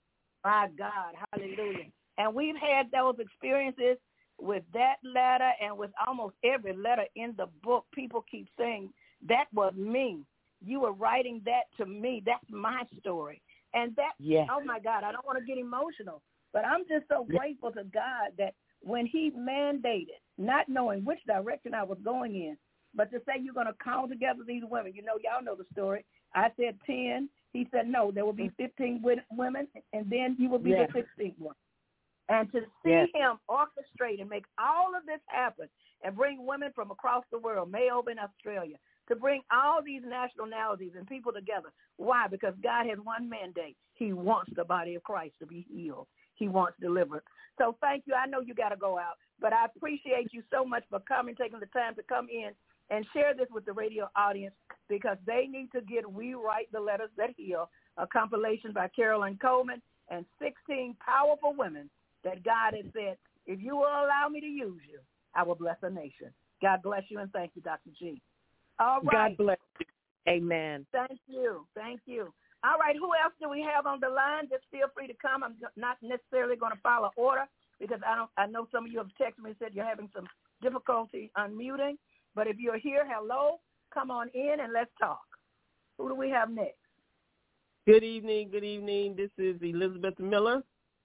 My God, hallelujah. And we've had those experiences with that letter and with almost every letter in the book. People keep saying, "That was me. You were writing that to me. That's my story." And that, yes. Oh my God, I don't want to get emotional, but I'm just so grateful to God that when he mandated, not knowing which direction I was going in, but to say you're going to call together these women. You know, y'all know the story. I said 10. He said, no, there will be 15 women, and then you will be the 16th one. And to see him orchestrate and make all of this happen and bring women from across the world, Mayoba in Australia, to bring all these nationalities and people together. Why? Because God has one mandate. He wants the body of Christ to be healed. He wants deliverance. So thank you. I know you got to go out, but I appreciate you so much for coming, taking the time to come in and share this with the radio audience, because they need to get We Write the Letters That Heal, a compilation by Carolyn Coleman and 16 powerful women that God has said, if you will allow me to use you, I will bless a nation. God bless you, and thank you, Dr. G. All right. God bless you. Amen. Thank you. Thank you. All right, who else do we have on the line? Just feel free to come. I'm not necessarily going to follow order, because I know some of you have texted me and said you're having some difficulty unmuting. But if you're here, hello, come on in and let's talk. Who do we have next? Good evening. Good evening. This is Elizabeth Miller.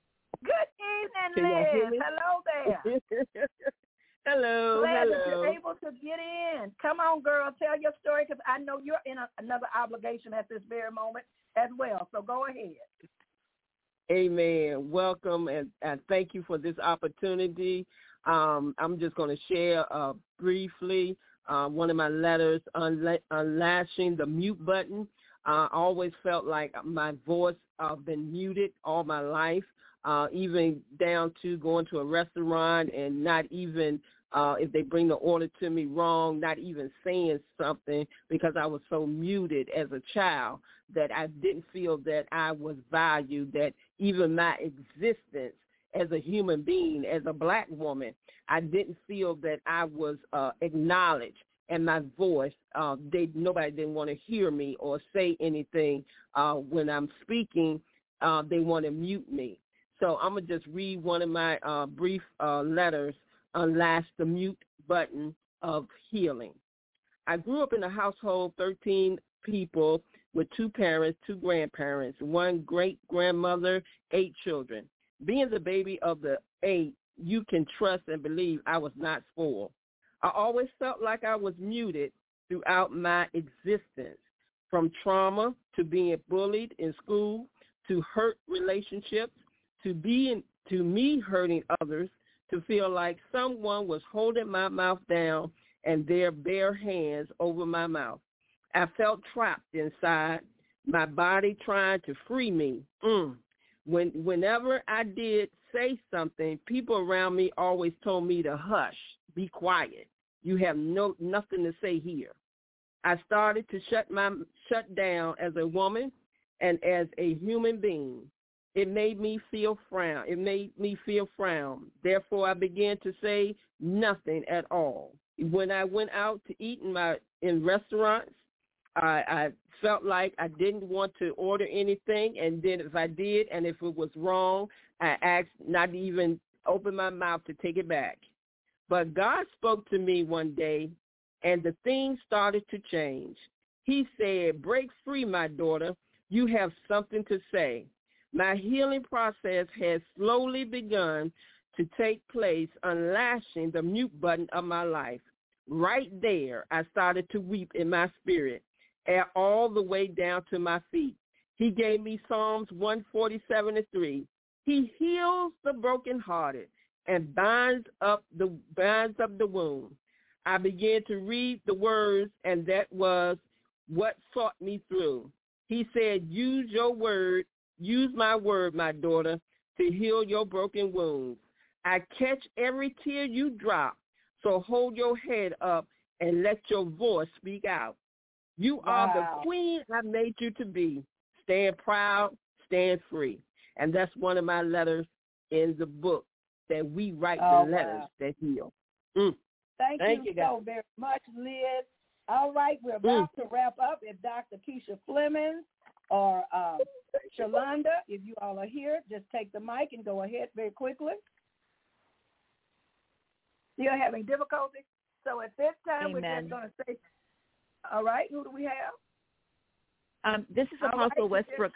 Good evening, Liz. Hello there. Hello. Glad that you're able to get in. Come on, girl. Tell your story, because I know you're in another obligation at this very moment as well. So go ahead. Amen. Welcome, and thank you for this opportunity. I'm just going to share briefly one of my letters, Unlashing the Mute Button. I always felt like my voice been muted all my life, even down to going to a restaurant and not even, if they bring the order to me wrong, not even saying something because I was so muted as a child that I didn't feel that I was valued, that even my existence as a human being, as a black woman, I didn't feel that I was acknowledged. And my voice, nobody didn't want to hear me or say anything when I'm speaking. They want to mute me. So I'm going to just read one of my brief letters, Unlash the Mute Button of Healing. I grew up in a household, 13 people with 2 parents, 2 grandparents, 1 great-grandmother, 8 children. Being the baby of the 8, you can trust and believe I was not spoiled. I always felt like I was muted throughout my existence, from trauma to being bullied in school to hurt relationships to me hurting others, to feel like someone was holding my mouth down and their bare hands over my mouth. I felt trapped inside, my body trying to free me. Whenever I did say something, people around me always told me to hush, be quiet. You have nothing to say here. I started to shut down as a woman and as a human being. It made me feel frown. Therefore, I began to say nothing at all. When I went out to eat in restaurants, I felt like I didn't want to order anything, and then if I did, and if it was wrong, I asked not to even open my mouth to take it back. But God spoke to me one day, and the things started to change. He said, break free, my daughter. You have something to say. My healing process has slowly begun to take place, unlashing the mute button of my life. Right there, I started to weep in my spirit, all the way down to my feet. He gave me Psalms 147:3. He heals the brokenhearted and binds up the wound. I began to read the words, and that was what sought me through. He said, use my word, my daughter, to heal your broken wounds. I catch every tear you drop, so hold your head up and let your voice speak out. You are the queen I made you to be. Stand proud, stand free. And that's one of my letters in the book, that we write the letters that heal. Thank you so very much, Liz. All right, we're about to wrap up. If Dr. Keisha Fleming or Shalonda, if you all are here, just take the mic and go ahead very quickly. You're having difficulty? So at this time, we're just going to say, all right, who do we have? This is Apostle Westbrook.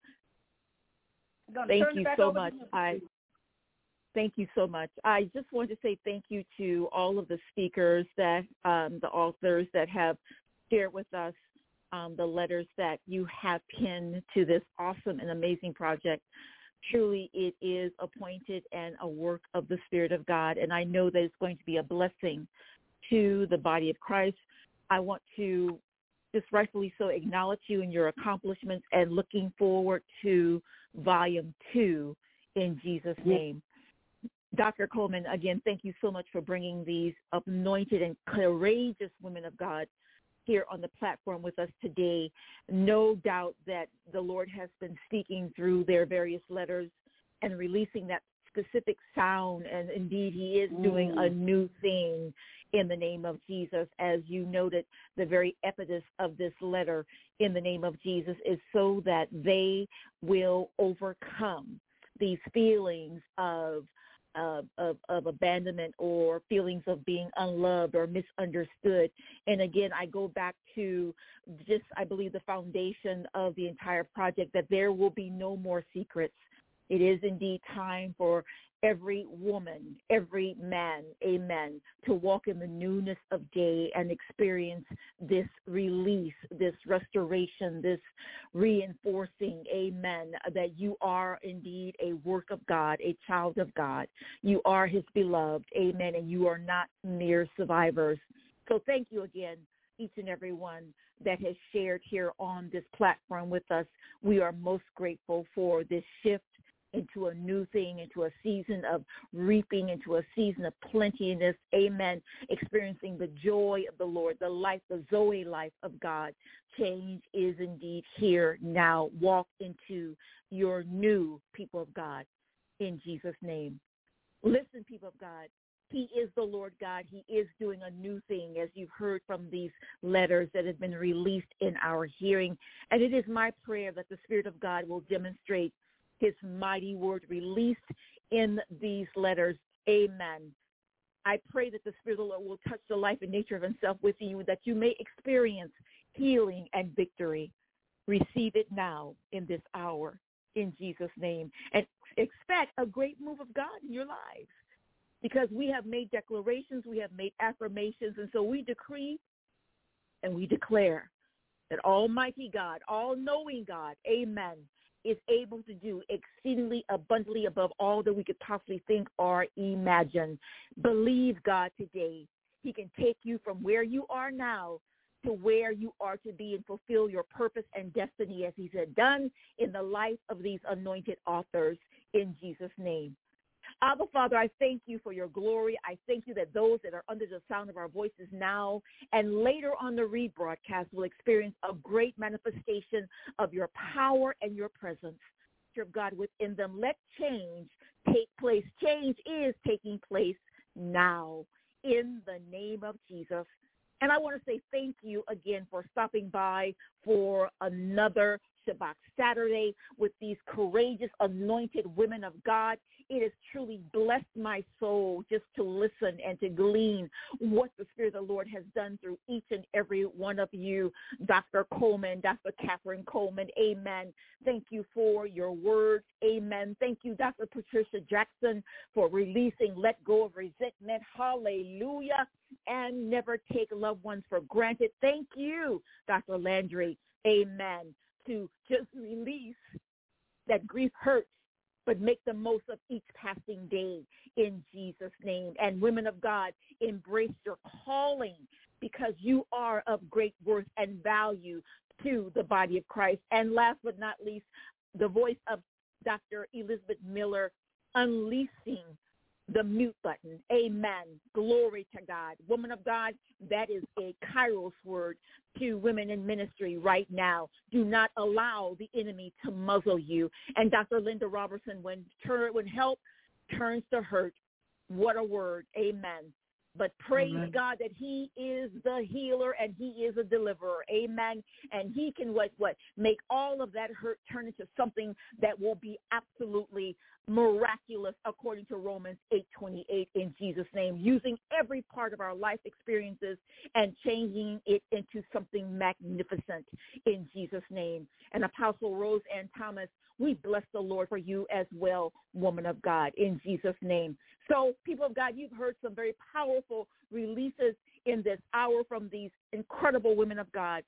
Thank you so much. Thank you so much. I just want to say thank you to all of the speakers, that the authors that have shared with us the letters that you have pinned to this awesome and amazing project. Truly, it is appointed and a work of the Spirit of God, and I know that it's going to be a blessing to the body of Christ. I want to just rightfully so acknowledge you and your accomplishments, and looking forward to Volume 2 in Jesus' name. Dr. Coleman, again, thank you so much for bringing these anointed and courageous women of God here on the platform with us today. No doubt that the Lord has been speaking through their various letters and releasing that specific sound, and indeed he is doing a new thing in the name of Jesus. As you noted, the very impetus of this letter, in the name of Jesus, is so that they will overcome these feelings of abandonment or feelings of being unloved or misunderstood. And again, I go back to just, I believe, the foundation of the entire project, that there will be no more secrets. It is indeed time for every woman, every man, amen, to walk in the newness of day and experience this release, this restoration, this reinforcing, amen, that you are indeed a work of God, a child of God. You are his beloved, amen, and you are not mere survivors. So thank you again, each and every one that has shared here on this platform with us. We are most grateful for this shift into a new thing, into a season of reaping, into a season of plenteousness, amen, experiencing the joy of the Lord, the life, the Zoe life of God. Change is indeed here now. Walk into your new people of God in Jesus' name. Listen, people of God, he is the Lord God. He is doing a new thing, as you've heard from these letters that have been released in our hearing. And it is my prayer that the Spirit of God will demonstrate his mighty word released in these letters. Amen. I pray that the Spirit of the Lord will touch the life and nature of himself within you, that you may experience healing and victory. Receive it now in this hour in Jesus' name. And expect a great move of God in your lives, because we have made declarations, we have made affirmations, and so we decree and we declare that Almighty God, all-knowing God, amen, is able to do exceedingly abundantly above all that we could possibly think or imagine. Believe God today. He can take you from where you are now to where you are to be and fulfill your purpose and destiny, as he had done in the life of these anointed authors, in Jesus' name. Abba, Father, I thank you for your glory. I thank you that those that are under the sound of our voices now and later on the rebroadcast will experience a great manifestation of your power and your presence, of God, within them. Let change take place. Change is taking place now in the name of Jesus. And I want to say thank you again for stopping by for another Shabbat Saturday with these courageous, anointed women of God. It has truly blessed my soul just to listen and to glean what the Spirit of the Lord has done through each and every one of you. Dr. Coleman, Dr. Catherine Coleman, amen. Thank you for your words, amen. Thank you, Dr. Patricia Jackson, for releasing Let Go of Resentment, hallelujah, and never take loved ones for granted. Thank you, Dr. Landry, amen, to just release that grief hurts, but make the most of each passing day in Jesus' name. And women of God, embrace your calling, because you are of great worth and value to the body of Christ. And last but not least, the voice of Dr. Elizabeth Miller, unleashing the mute button. Amen. Glory to God. Woman of God, that is a Kairos word to women in ministry right now. Do not allow the enemy to muzzle you. And Dr. Linda Robertson, when help turns to hurt, what a word. Amen. But praise God that he is the healer and he is a deliverer. Amen. And he can make all of that hurt turn into something that will be absolutely miraculous, according to Romans 8:28, in Jesus' name, using every part of our life experiences and changing it into something magnificent in Jesus' name. And Apostle Rose Ann Thomas, we bless the Lord for you as well, woman of God, in Jesus' name. So, people of God, you've heard some very powerful releases in this hour from these incredible women of God.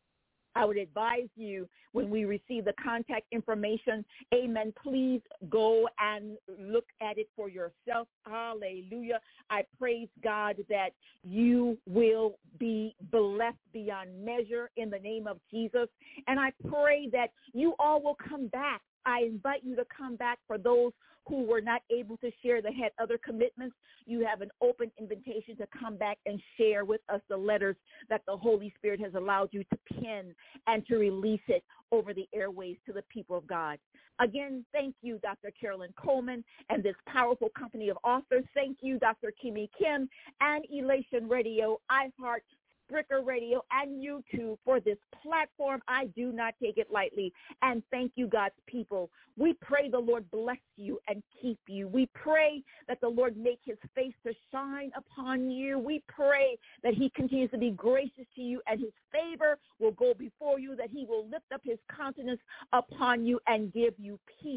I would advise you, when we receive the contact information, amen, please go and look at it for yourself. Hallelujah. I praise God that you will be blessed beyond measure in the name of Jesus. And I pray that you all will come back. I invite you to come back. For those who were not able to share, that had other commitments, you have an open invitation to come back and share with us the letters that the Holy Spirit has allowed you to pen and to release it over the airways to the people of God. Again, thank you, Dr. Carolyn Coleman and this powerful company of authors. Thank you, Dr. Kimmy Kim and Elation Radio, iHeart, Spreaker Radio, and YouTube for this platform. I do not take it lightly. And thank you, God's people. We pray the Lord bless you and keep you. We pray that the Lord make his face to shine upon you. We pray that he continues to be gracious to you and his favor will go before you, that he will lift up his countenance upon you and give you peace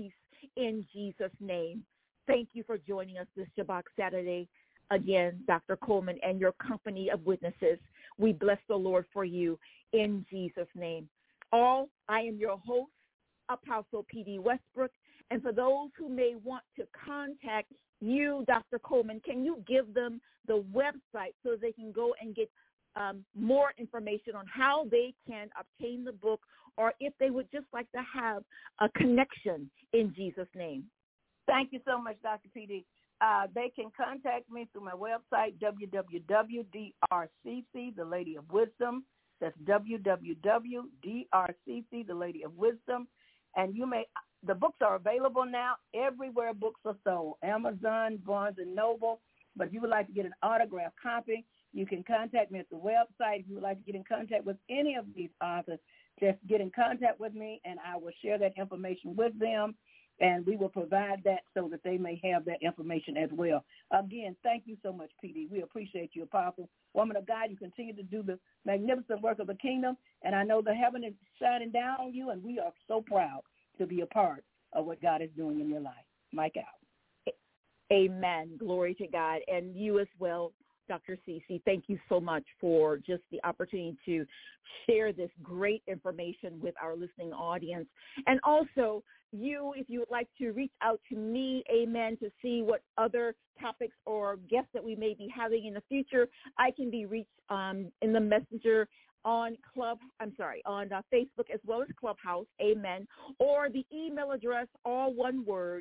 in Jesus' name. Thank you for joining us this Shabbat Saturday. Again, Dr. Coleman and your company of witnesses. We bless the Lord for you in Jesus' name. I am your host, Apostle P.D. Westbrook. And for those who may want to contact you, Dr. Coleman, can you give them the website so they can go and get more information on how they can obtain the book, or if they would just like to have a connection in Jesus' name? Thank you so much, Dr. P.D. They can contact me through my website, www.drcc, the Lady of Wisdom. That's www.drcc, the Lady of Wisdom. And the books are available now everywhere books are sold, Amazon, Barnes & Noble. But if you would like to get an autographed copy, you can contact me at the website. If you would like to get in contact with any of these authors, just get in contact with me, and I will share that information with them. And we will provide that so that they may have that information as well. Again, thank you so much, PD. We appreciate you, Apostle. Woman of God, you continue to do the magnificent work of the kingdom. And I know the heaven is shining down on you, and we are so proud to be a part of what God is doing in your life. Mike out. Amen. Glory to God. And you as well, Dr. Cece, thank you so much for just the opportunity to share this great information with our listening audience. And also, if you would like to reach out to me, amen, to see what other topics or guests that we may be having in the future, I can be reached in the messenger on Facebook as well as Clubhouse, amen, or the email address, all one word,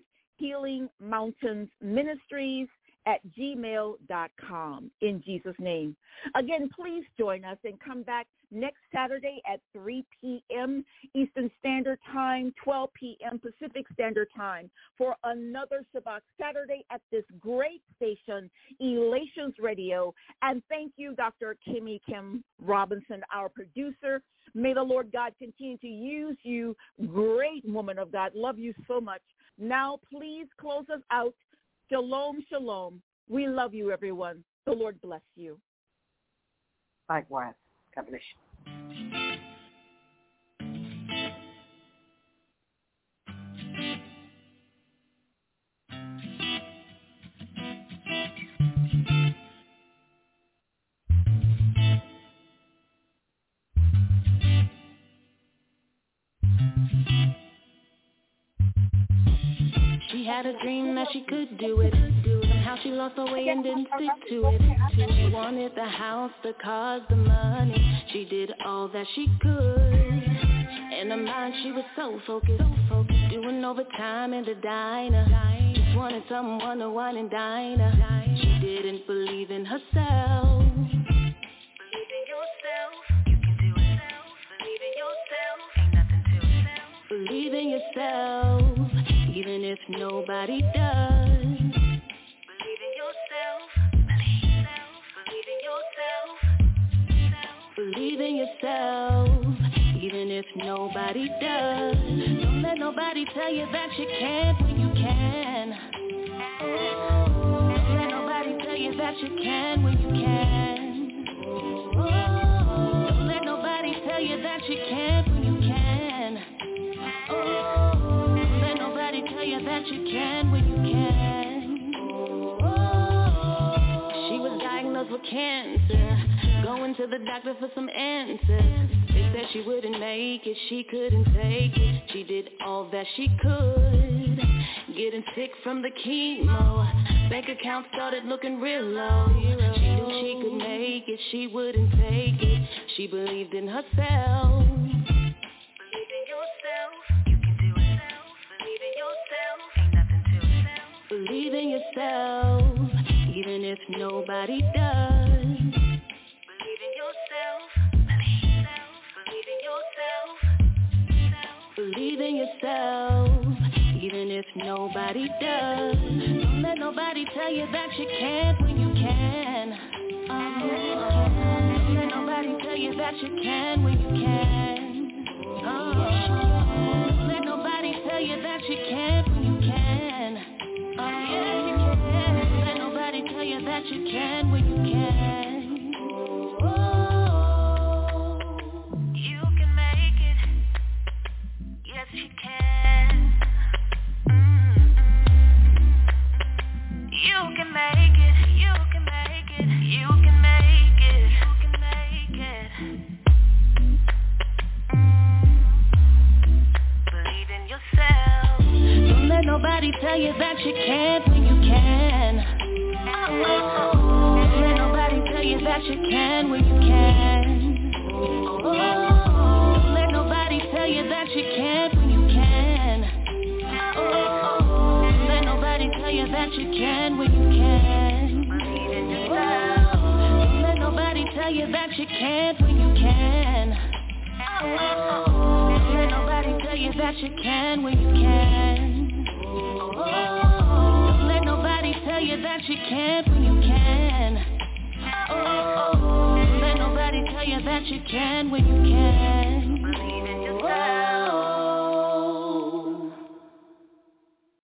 healingmountainsministries@gmail.com, in Jesus' name. Again, please join us and come back next Saturday at 3 p.m. Eastern Standard Time, 12 p.m. Pacific Standard Time for another Shabbat Saturday at this great station, Elations Radio. And thank you, Dr. Kimmy Kim Robinson, our producer. May the Lord God continue to use you, great woman of God. Love you so much. Now, please close us out. Shalom, shalom. We love you, everyone. The Lord bless you. Likewise. God bless you. She had a dream that she could do it. Somehow she lost her way and didn't stick to it. She wanted the house, the cars, the money. She did all that she could. In her mind she was so focused, doing overtime in the diner. Just wanted someone to wine and dine her. She didn't believe in herself. Believe in yourself, you can do it. Believe in yourself, ain't nothing to self. Believe in yourself, even if nobody does. Believe in yourself, believe in yourself. Believe in yourself, even if nobody does. Don't let nobody tell you that you can't when you can. Don't let nobody tell you that you can when you can. Don't let nobody tell you that you can't when you can. Don't let nobody tell you that you can when you can. She was diagnosed with cancer, going to the doctor for some answers. They said she wouldn't make it, she couldn't take it. She did all that she could, getting sick from the chemo. Bank account started looking real low. She knew she could make it, she wouldn't take it. She believed in herself. Believe in yourself, you can do it. Believe in yourself, ain't nothing to self. Believe in yourself, even if nobody does. Believe in yourself, believe in yourself. Believe in yourself, even if nobody does. Don't let nobody tell you that you can't when you can. Don't let nobody tell you that you can when you can. Don't let nobody tell you that you can't when you can. Yeah, you can. Don't let nobody tell you that you can when you can. You can make it. Yes, you can. Believe in yourself. Don't let nobody tell you that you can't when you can. Don't let nobody tell you that you can when you can. Don't let nobody tell you that you can't when you can. Don't let nobody tell you that you can when you can. Believe in yourself. Don't let nobody tell you that you can't when you can. Don't let nobody tell you that you can when you can. Don't let nobody tell you that you can't when you can. Don't let nobody tell you that you can when you can.